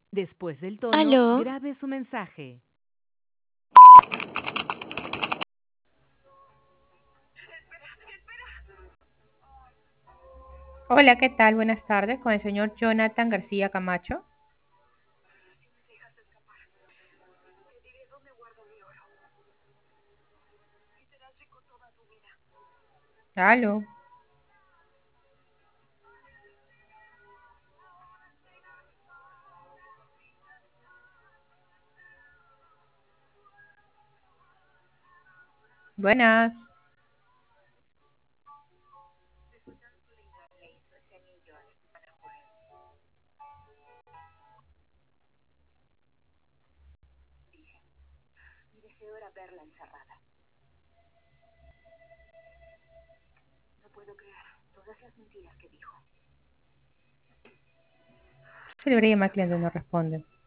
Después del tono, Aló, grabe su mensaje. Hola, ¿qué tal? Buenas tardes, con el señor Jonathan García Camacho. Aló, buenas. Se debería llamar al cliente, no responde.